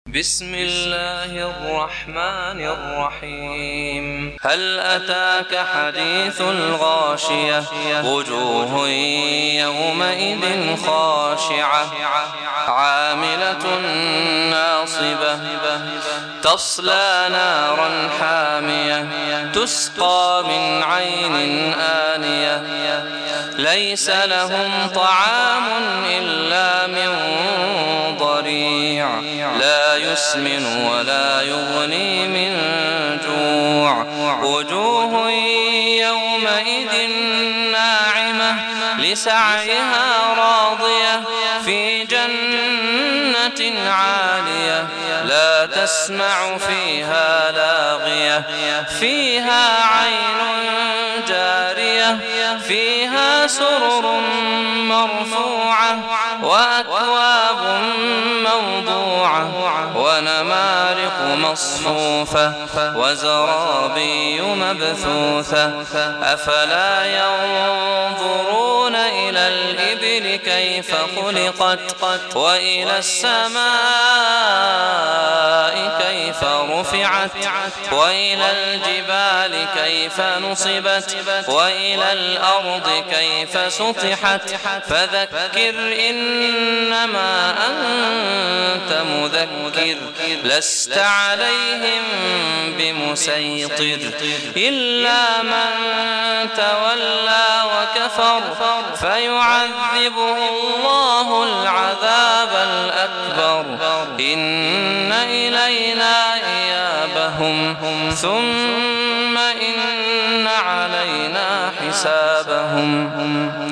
بسم الله الرحمن الرحيم هل أتاك حديث الغاشية وجوه يومئذ خاشعة عاملة ناصبة تصلى نارا حامية تسقى من عين آنية ليس لهم طعام إلا من ضريع لا يسمن ولا يغني من جوع وجوه يومئذ ناعمة لسعيها راضية في جنة عالية لا تسمع فيها لاغية فيها عين جارية فيها سرر مرفوعة وأكواب موضوعة ونمارق مصفوفة وزرابي مبثوثة أفلا ينظرون إلى الإبل كيف خلقت وإلى السماء كيف رفعت وإلى الجبال كيف نصبت وإلى الأرض كيف سطحت فذكر إنما أنت مذكر لست عليهم بمسيطر إلا من تولى وكفر فيعذبه الله العذاب الأكبر إن إلينا إيابهم ثم إن علينا حسابهم